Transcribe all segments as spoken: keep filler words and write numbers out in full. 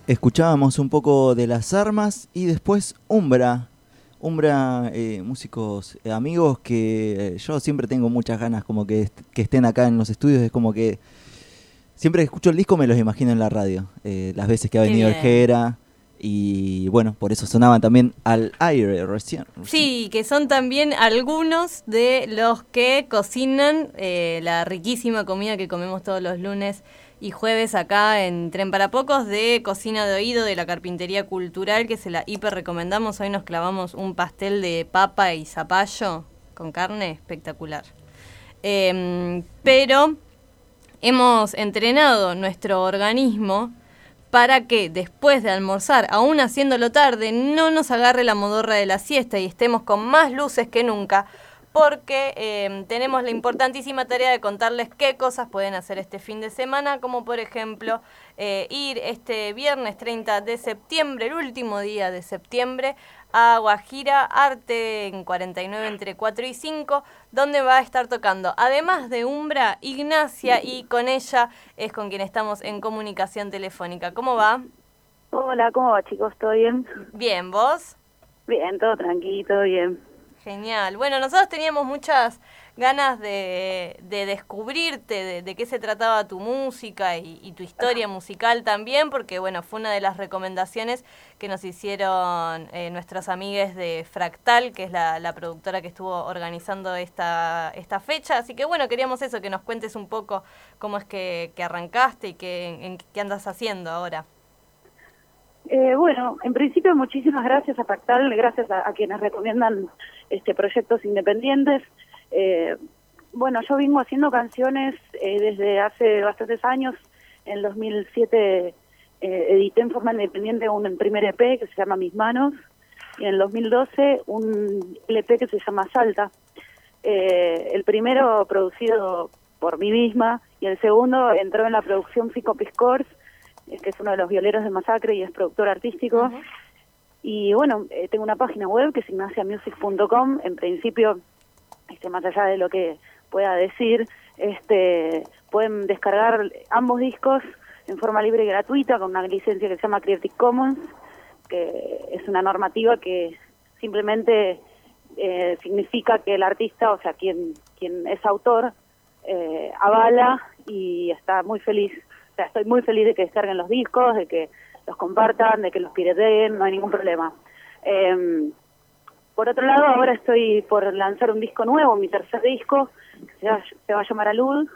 Escuchábamos un poco de Las Armas y después Umbra. Umbra, eh, músicos eh, amigos que eh, yo siempre tengo muchas ganas como que, est- que estén acá en los estudios. Es como que siempre que escucho el disco me los imagino en la radio. Eh, las veces que ha Qué venido el bien. Jera y bueno, por eso sonaban también al aire recién. recién. Sí, que son también algunos de los que cocinan eh, la riquísima comida que comemos todos los lunes y jueves acá en Tren para Pocos, de Cocina de Oído, de la Carpintería Cultural, que se la hiper recomendamos. Hoy nos clavamos un pastel de papa y zapallo con carne espectacular. Eh, pero hemos entrenado nuestro organismo para que después de almorzar, aún haciéndolo tarde, no nos agarre la modorra de la siesta y estemos con más luces que nunca, porque eh, tenemos la importantísima tarea de contarles qué cosas pueden hacer este fin de semana, como por ejemplo eh, ir este viernes treinta de septiembre, el último día de septiembre, a Guajira Arte en cuarenta y nueve entre cuatro y cinco, donde va a estar tocando, además de Umbra, Ignacia, y con ella es con quien estamos en comunicación telefónica. ¿Cómo va? Hola, ¿cómo va, chicos? ¿Todo bien? Bien, ¿vos? Bien, todo tranquilo, todo bien. Genial. Bueno, nosotros teníamos muchas ganas de, de descubrirte, de, de qué se trataba tu música y, y tu historia musical también, porque bueno, fue una de las recomendaciones que nos hicieron eh, nuestros amigues de Fractal, que es la, la productora que estuvo organizando esta, esta fecha. Así que bueno, queríamos eso, que nos cuentes un poco cómo es que, que arrancaste y qué, en, en qué andas haciendo ahora. Eh, bueno, en principio muchísimas gracias a Fractal, gracias a, a quienes recomiendan este proyectos independientes. Eh, bueno, yo vengo haciendo canciones eh, desde hace bastantes años. En dos mil siete eh, edité en forma independiente un primer E P que se llama Mis Manos, y en el dos mil doce un L P que se llama Salta. Eh, el primero producido por mí misma y el segundo entró en la producción Fico Piscors, que es uno de los violeros de Masacre y es productor artístico. Uh-huh. Y bueno, eh, tengo una página web que es ignacia music punto com. En principio, este, más allá de lo que pueda decir, este, pueden descargar ambos discos en forma libre y gratuita con una licencia que se llama Creative Commons, que es una normativa que simplemente eh, significa que el artista, o sea, quien, quien es autor, eh, avala y está muy feliz. O sea, estoy muy feliz de que descarguen los discos, de que los compartan, de que los pirateen, no hay ningún problema. Eh, por otro lado, ahora estoy por lanzar un disco nuevo, mi tercer disco, que se va, se va a llamar Alud.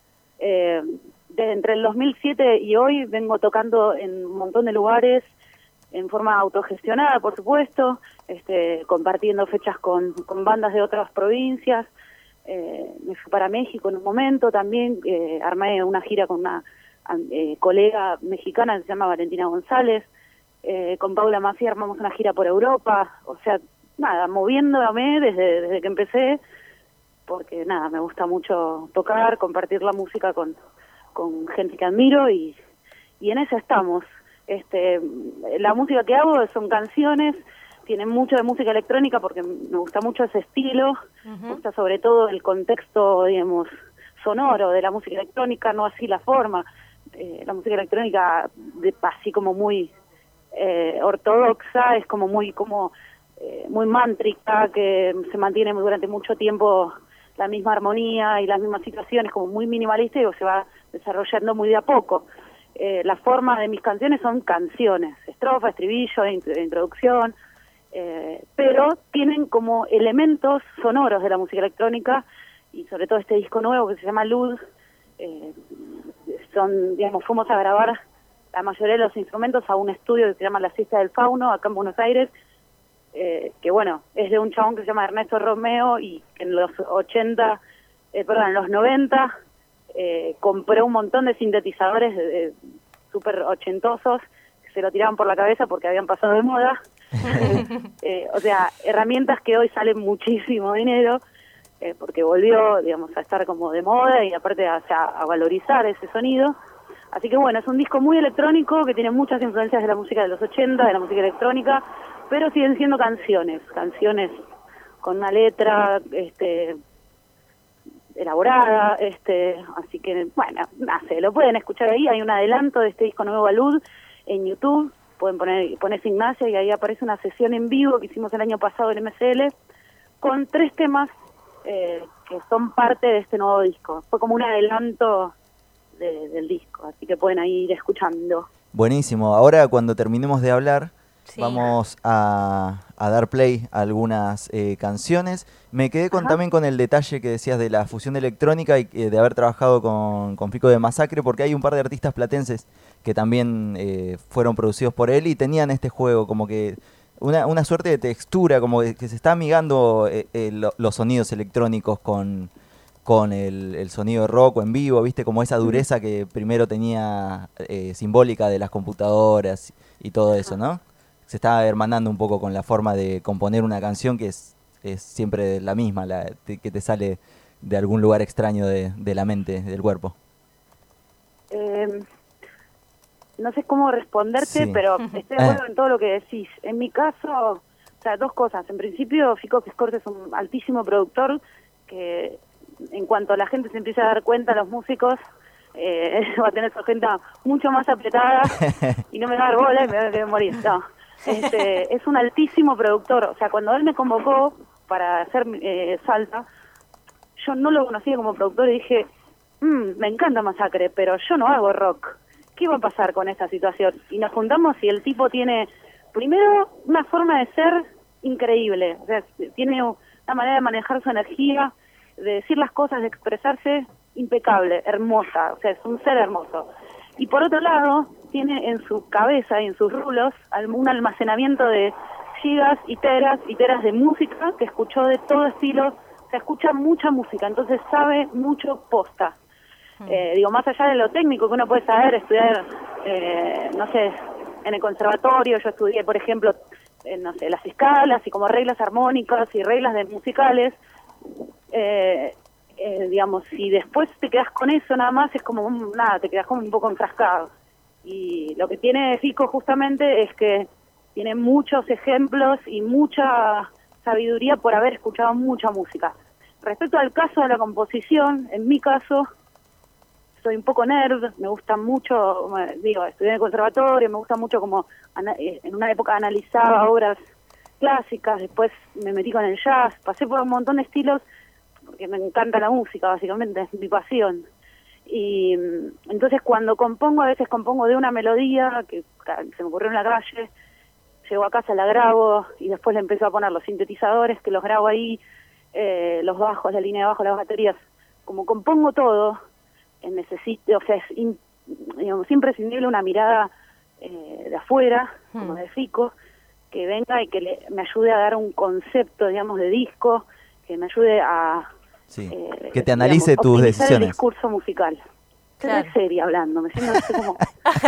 Eh, de, entre el dos mil siete y hoy vengo tocando en un montón de lugares, en forma autogestionada, por supuesto, este, compartiendo fechas con, con bandas de otras provincias. Eh, me fui para México en un momento también, eh, armé una gira con una Eh, colega mexicana que se llama Valentina González, eh, con Paula Mafia armamos una gira por Europa, o sea, nada, moviéndome desde, desde que empecé, porque nada, me gusta mucho tocar, compartir la música con, con gente que admiro y, y en eso estamos. Este, la música que hago son canciones, tiene mucho de música electrónica porque me gusta mucho ese estilo, uh-huh. Me gusta sobre todo el contexto, digamos, sonoro de la música electrónica, no así la forma. Eh, la música electrónica de así como muy eh, ortodoxa, es como muy como eh, muy mántrica, que se mantiene durante mucho tiempo la misma armonía y las mismas situaciones, como muy minimalista, y se va desarrollando muy de a poco. Eh, la forma de mis canciones son canciones, estrofa, estribillo, int- introducción, eh, pero tienen como elementos sonoros de la música electrónica, y sobre todo este disco nuevo que se llama Luz. Eh, son, digamos, fuimos a grabar la mayoría de los instrumentos a un estudio que se llama La Siesta del Fauno, acá en Buenos Aires, eh, que bueno, es de un chabón que se llama Ernesto Romeo y que en los ochenta, eh, perdón, en los noventa eh, compró un montón de sintetizadores eh, súper ochentosos que se lo tiraban por la cabeza porque habían pasado de moda. eh, eh, o sea, herramientas que hoy salen muchísimo dinero, Eh, porque volvió, digamos, a estar como de moda y aparte a, a valorizar ese sonido. Así que bueno, es un disco muy electrónico que tiene muchas influencias de la música de los ochenta, de la música electrónica, pero siguen siendo canciones, canciones con una letra este elaborada, este así que bueno, nace, lo pueden escuchar ahí, hay un adelanto de este disco nuevo Alud en YouTube, pueden poner poner Ignacia y ahí aparece una sesión en vivo que hicimos el año pasado en M C L con tres temas eh, que son parte de este nuevo disco. Fue como un adelanto de, del disco, así que pueden ahí ir escuchando. Buenísimo. Ahora cuando terminemos de hablar, Sí. vamos a, a dar play a algunas eh, canciones. Me quedé con, también con el detalle que decías de la fusión electrónica y eh, de haber trabajado con, con Fico de Masacre, porque hay un par de artistas platenses que también eh, fueron producidos por él y tenían este juego, como que una, una suerte de textura, como que, que se está amigando eh, eh, lo, los sonidos electrónicos con, con el, el sonido rock o en vivo, ¿viste? Como esa dureza que primero tenía eh, simbólica de las computadoras y todo eso, ¿no? Se está hermanando un poco con la forma de componer una canción que es, es siempre la misma, la, te, que te sale de algún lugar extraño de, de la mente, del cuerpo. Eh, no sé cómo responderte, Sí. pero estoy de acuerdo en todo lo que decís. En mi caso, o sea, dos cosas. En principio, Fico Piscorte es un altísimo productor que, en cuanto la gente se empieza a dar cuenta, los músicos, eh, va a tener su agenda mucho más apretada y no me va a dar bola y me voy a morir. No. Este, es un altísimo productor. O sea, cuando él me convocó para hacer eh, Salta, yo no lo conocía como productor y dije, mm, me encanta Masacre, pero yo no hago rock. ¿Qué va a pasar con esta situación? Y nos juntamos y el tipo tiene, primero, una forma de ser increíble. O sea, tiene una manera de manejar su energía, de decir las cosas, de expresarse impecable, hermosa. O sea, es un ser hermoso. Y por otro lado, tiene en su cabeza y en sus rulos un almacenamiento de gigas y teras y teras de música que escuchó de todo estilo. Se escucha mucha música, entonces sabe mucho posta. Eh, digo, más allá de lo técnico que uno puede saber, estudiar, eh, no sé, en el conservatorio, yo estudié, por ejemplo, eh, no sé, las escalas y como reglas armónicas y reglas de musicales, eh, eh, digamos, si después te quedas con eso nada más, es como, un, nada, te quedas como un poco enfrascado. Y lo que tiene Fico justamente es que tiene muchos ejemplos y mucha sabiduría por haber escuchado mucha música. Respecto al caso de la composición, en mi caso, soy un poco nerd, me gusta mucho, digo, estudié en el conservatorio, me gusta mucho como en una época analizaba obras clásicas, después me metí con el jazz, pasé por un montón de estilos, porque me encanta la música, básicamente, es mi pasión. Y entonces cuando compongo, a veces compongo de una melodía que se me ocurrió en la calle, llego a casa, la grabo y después le empiezo a poner los sintetizadores que los grabo ahí, eh, los bajos, la línea de bajo, las baterías. Como compongo todo, eh, necesito, o sea, es in, digamos, imprescindible una mirada eh, de afuera, hmm. como de Fico, que venga y que le, me ayude a dar un concepto, digamos, de disco, que me ayude a... Sí. Eh, que te analice digamos, tus decisiones. El discurso musical. Claro. Estoy seria hablando, me siento así como...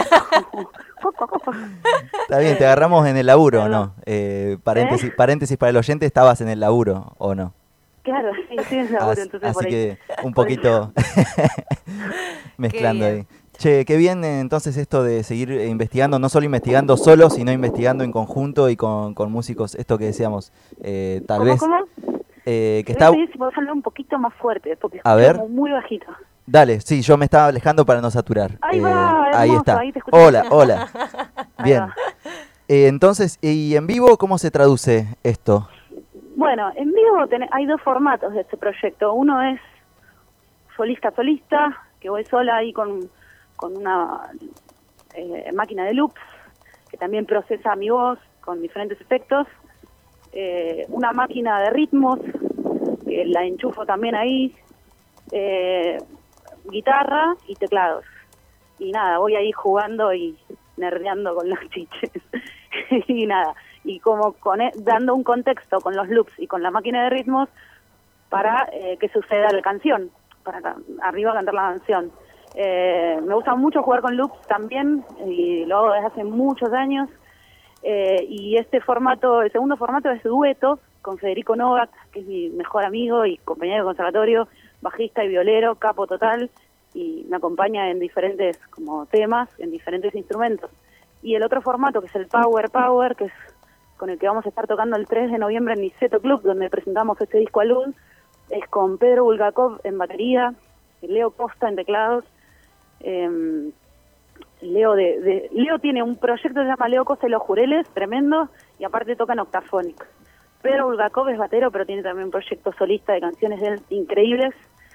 Está bien, te agarramos en el laburo, ¿o no? Eh, paréntesis, ¿Eh? paréntesis para el oyente, ¿estabas en el laburo o no? Claro, sí, sí, en el laburo, As, entonces Así por ahí. que un poquito mezclando ahí. Che, qué bien entonces esto de seguir investigando, no solo investigando solo, sino investigando en conjunto y con, con músicos, esto que decíamos, eh, tal ¿Cómo, vez... cómo? Eh, que está... está... Si podés hablar un poquito más fuerte, porque a ver. como muy bajito. Dale, sí, yo me estaba alejando para no saturar. Ahí eh, va, hermoso, ahí está. Ahí te escucho. Hola, hola. Bien. Eh, entonces, ¿y en vivo cómo se traduce esto? Bueno, en vivo ten, hay dos formatos de este proyecto. Uno es solista-solista, que voy sola ahí con, con una eh, máquina de loops, que también procesa mi voz con diferentes efectos. Eh, una máquina de ritmos, que la enchufo también ahí. Eh, guitarra y teclados. Y nada, voy ahí jugando y nerdeando con los chiches. y nada, y como con, dando un contexto con los loops y con la máquina de ritmos para eh, que suceda la canción, para arriba cantar la canción. Eh, me gusta mucho jugar con loops también, y lo hago desde hace muchos años. Eh, y este formato, el segundo formato es dueto con Federico Novak, que es mi mejor amigo y compañero de conservatorio, bajista y violero, capo total, y me acompaña en diferentes como temas, en diferentes instrumentos. Y el otro formato, que es el Power Power, que es con el que vamos a estar tocando el tres de noviembre en Niceto Club, donde presentamos este disco a luz, es con Pedro Bulgakov en batería, Leo Costa en teclados, eh, Leo de, de Leo tiene un proyecto que se llama Leo Cosa y los Jureles, tremendo, y aparte toca en Octaphonic. Pedro Bulgakov es batero, pero tiene también un proyecto solista de canciones de él increíbles.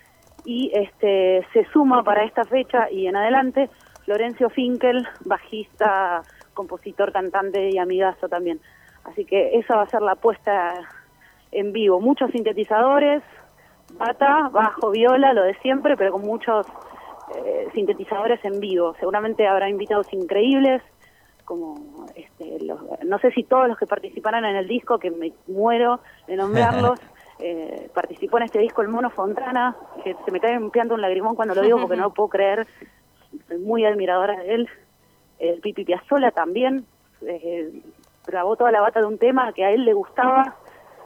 Y este se suma para esta fecha y en adelante Florencio Finkel, bajista, compositor, cantante y amigazo también. Así que esa va a ser la puesta en vivo. Muchos sintetizadores, bata, bajo, viola, lo de siempre, pero con muchos eh, sintetizadores en vivo. Seguramente habrá invitados increíbles, como este, los, no sé si todos los que participarán en el disco, que me muero de nombrarlos. Eh, participó en este disco el Mono Fontana, que se me cae un pianto un lagrimón cuando lo digo porque no lo puedo creer. Soy muy admiradora de él. El Pipi Piazzolla también eh, grabó toda la bata de un tema que a él le gustaba.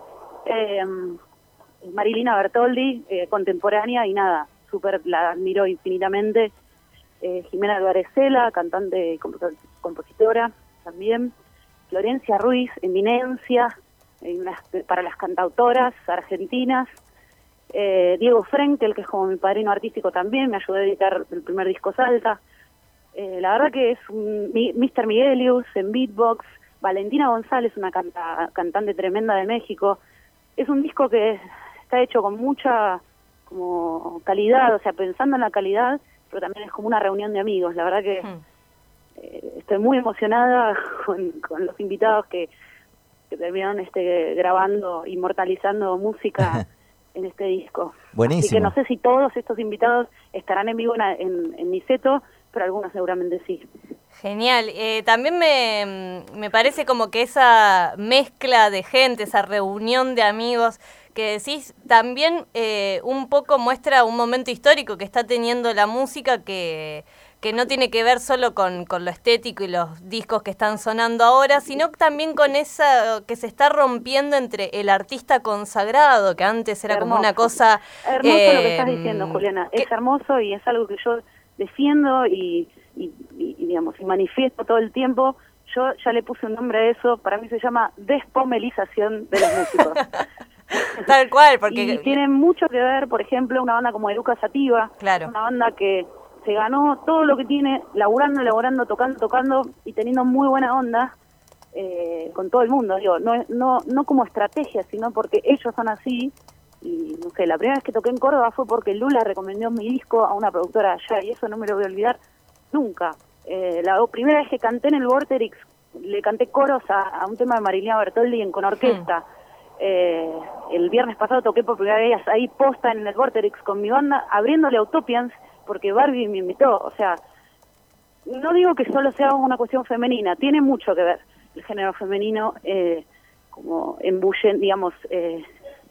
Eh, Marilina Bertoldi, eh, contemporánea, y nada, súper la admiro infinitamente. Eh, Jimena Alvarezela, cantante y comp- compositora también. Florencia Ruiz, eminencia en las, para las cantautoras argentinas. Eh, Diego Frenkel, que es como mi padrino artístico también, me ayudó a editar el primer disco Salta. Eh, la verdad que es un mi, míster Miguelius en beatbox. Valentina González, una canta, cantante tremenda de México. Es un disco que está hecho con mucha como calidad, o sea, pensando en la calidad, pero también es como una reunión de amigos. La verdad que hmm. eh, estoy muy emocionada con, con los invitados que, que terminaron este, grabando, inmortalizando música en este disco. Buenísimo. Así que no sé si todos estos invitados estarán en vivo en, en, en Niceto, pero algunos seguramente sí. Genial. Eh, también me, me parece como que esa mezcla de gente, esa reunión de amigos que decís, también eh, un poco muestra un momento histórico que está teniendo la música que, que no tiene que ver solo con, con lo estético y los discos que están sonando ahora, sino también con esa que se está rompiendo entre el artista consagrado, que antes era hermoso. Como una cosa... Hermoso eh, lo que estás diciendo, Juliana. que, es hermoso y es algo que yo defiendo y, y, y, y, digamos, y manifiesto todo el tiempo. Yo ya le puse un nombre a eso, para mí se llama despomelización de los músicos. Tal cual, porque... Y tiene mucho que ver, por ejemplo, una banda como Eruca Sativa, claro. Una banda que se ganó todo lo que tiene, laburando, laburando, tocando, tocando y teniendo muy buena onda eh, con todo el mundo. Digo, no, no, no como estrategia, sino porque ellos son así. Y no sé, la primera vez que toqué en Córdoba fue porque Lula recomendó mi disco a una productora allá, y eso no me lo voy a olvidar nunca. Eh, la primera vez que canté en el Vorterix, le canté coros a, a un tema de Marilina Bertoldi en, con orquesta. Hmm. Eh, el viernes pasado toqué por primera vez ahí posta en el Vorterix con mi banda, abriéndole a Utopians, porque Barbie me invitó. O sea, no digo que solo sea una cuestión femenina, tiene mucho que ver el género femenino, eh, como embullen, digamos, eh,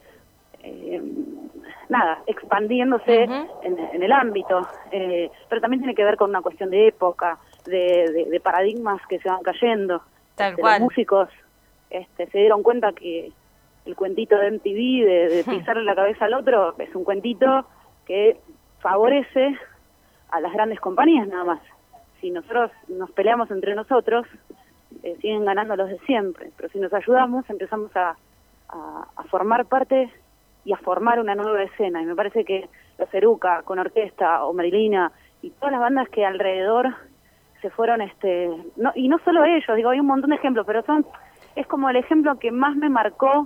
eh, nada, expandiéndose uh-huh. en, en el ámbito, eh, pero también tiene que ver con una cuestión de época, de, de, de paradigmas que se van cayendo. Tal este, cual. Los músicos este, se dieron cuenta que el cuentito de M T V, de, de pisarle la cabeza al otro, es un cuentito que favorece a las grandes compañías nada más. Si nosotros nos peleamos entre nosotros, eh, siguen ganando los de siempre, pero si nos ayudamos empezamos a, a, a formar parte y a formar una nueva escena, y me parece que los Eruca con orquesta o Marilina y todas las bandas que alrededor se fueron, este no y no solo ellos, digo, hay un montón de ejemplos, pero son es como el ejemplo que más me marcó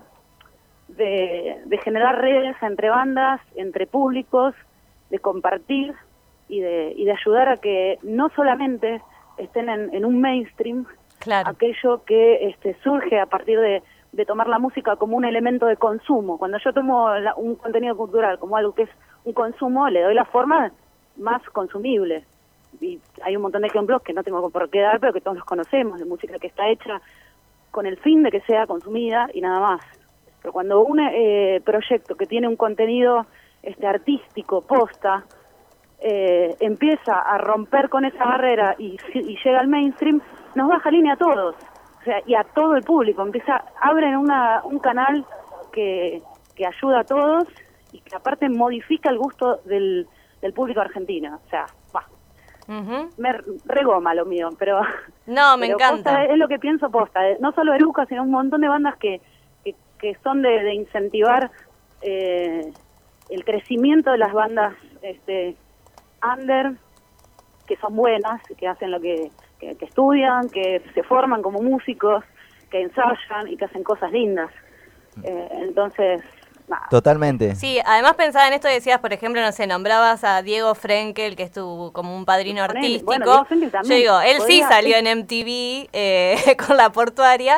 de, de generar redes entre bandas, entre públicos, de compartir y de, y de ayudar a que no solamente estén en, en un mainstream, claro. aquello que este, surge a partir de, de tomar la música como un elemento de consumo. Cuando yo tomo la, un contenido cultural como algo que es un consumo, le doy la forma más consumible. Y hay un montón de ejemplos que no tengo por qué dar, pero que todos los conocemos, de música que está hecha con el fin de que sea consumida y nada más. Pero cuando un eh, proyecto que tiene un contenido este artístico, posta, eh, empieza a romper con esa barrera y, y llega al mainstream, nos baja línea a todos, o sea, y a todo el público. Empieza, abren una, un canal que, que ayuda a todos y que aparte modifica el gusto del, del público argentino. O sea, bah, uh-huh. me regoma lo mío, pero... No, me pero encanta. Posta, es lo que pienso posta. No solo Eruca, sino un montón de bandas que, que, que son de, de incentivar eh, el crecimiento de las bandas este under que son buenas, que hacen lo que, que, que estudian, que se forman como músicos, que ensayan y que hacen cosas lindas. Eh, entonces, nada. Totalmente. Sí, además pensaba en esto, decías, por ejemplo, no sé, nombrabas a Diego Frenkel, que es tu, como un padrino Con él. artístico. Bueno, Diego Frenkel también. Yo digo, él sí Podría- salió en M T V eh, con La Portuaria,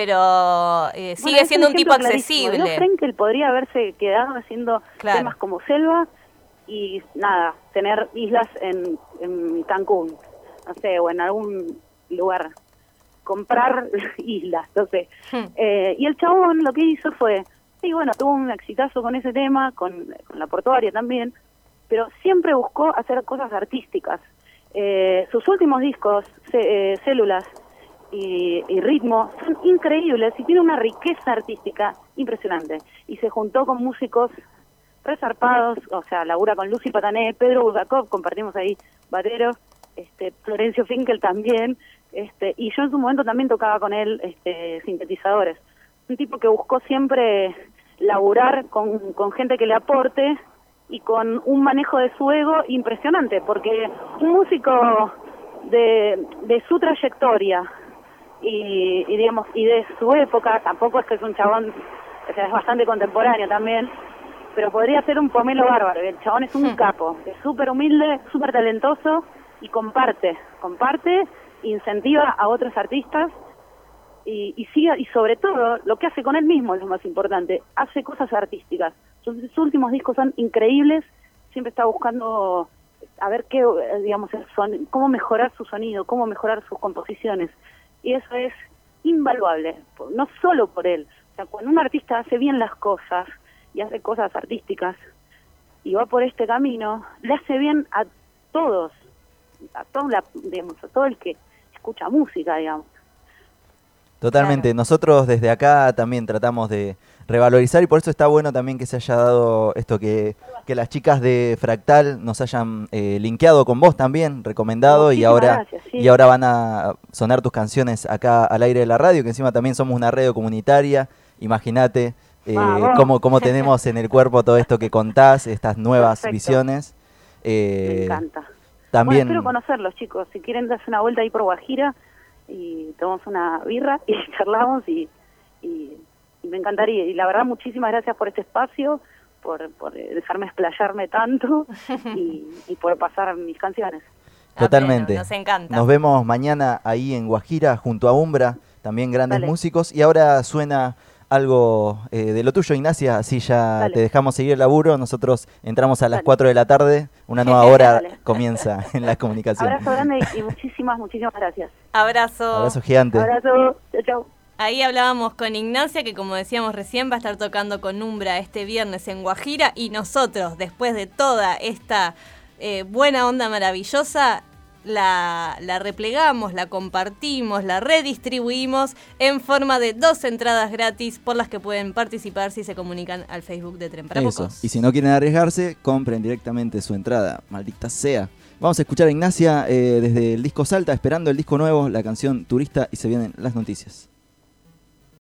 pero eh, sigue Bueno, es siendo un tipo ejemplo clarísimo. Diego accesible. Frenkel podría haberse quedado haciendo Claro. temas como Selva y nada, tener islas en, en Cancún, no sé, o en algún lugar, comprar islas, no sé. Hmm. Eh, y el chabón lo que hizo fue, sí, bueno, tuvo un exitazo con ese tema, con, con La Portuaria también, pero siempre buscó hacer cosas artísticas. Eh, sus últimos discos, C- eh, Células y, y Ritmo, son increíbles y tiene una riqueza artística impresionante. Y se juntó con músicos resarpados, o sea, labura con Lucy Patané, Pedro Bulgakov, compartimos ahí batero, este, Florencio Finkel también, este, y yo en su momento también tocaba con él este, sintetizadores. Un tipo que buscó siempre laburar con, con gente que le aporte y con un manejo de su ego impresionante, porque un músico de, de su trayectoria y, y digamos y de su época, tampoco es que es un chabón, o sea, es bastante contemporáneo también, pero podría ser un pomelo bárbaro. El chabón es un capo, es súper humilde, súper talentoso y comparte, comparte, incentiva a otros artistas y, y sigue, y sobre todo lo que hace con él mismo es lo más importante, hace cosas artísticas. Sus, sus últimos discos son increíbles, siempre está buscando a ver qué, digamos, el son, cómo mejorar su sonido, cómo mejorar sus composiciones, y eso es invaluable, no solo por él. O sea, cuando un artista hace bien las cosas y hace cosas artísticas y va por este camino, le hace bien a todos, a todo, la, digamos, a todo el que escucha música, digamos. Totalmente. Claro. Nosotros desde acá también tratamos de revalorizar y por eso está bueno también que se haya dado esto, que, que las chicas de Fractal nos hayan eh, linkeado con vos también, recomendado, y Muchísimas ahora gracias, sí. y ahora van a sonar tus canciones acá al aire de la radio, que encima también somos una radio comunitaria. Imagínate eh, Vamos. cómo, cómo tenemos en el cuerpo todo esto que contás, estas nuevas Perfecto. visiones. Eh, Me encanta. También, Bueno, espero conocerlos, chicos. Si quieren darse una vuelta ahí por Guajira y tomamos una birra y charlamos y, y, y me encantaría. Y la verdad, muchísimas gracias por este espacio, por, por dejarme explayarme tanto y, y por pasar mis canciones. totalmente. Nos encanta. Nos vemos mañana ahí en Guajira junto a Umbra, también grandes Dale. músicos. Y ahora suena algo eh, de lo tuyo, Ignacia, así ya Dale. te dejamos seguir el laburo. Nosotros entramos a las Dale. cuatro de la tarde, una nueva hora Dale. comienza en la comunicación. Abrazo grande y muchísimas, muchísimas gracias. Abrazo. Abrazo gigante. Abrazo. Chau, chau. Ahí hablábamos con Ignacia, que como decíamos recién, va a estar tocando con Umbra este viernes en Guajira, y nosotros, después de toda esta eh, buena onda maravillosa, la, la replegamos, la compartimos, la redistribuimos en forma de dos entradas gratis por las que pueden participar si se comunican al Facebook de Tren para Eso. Pocos. Y si no quieren arriesgarse, compren directamente su entrada. Maldita sea. Vamos a escuchar a Ignacia eh, desde el disco Salta, esperando el disco nuevo, la canción Turista, y se vienen las noticias.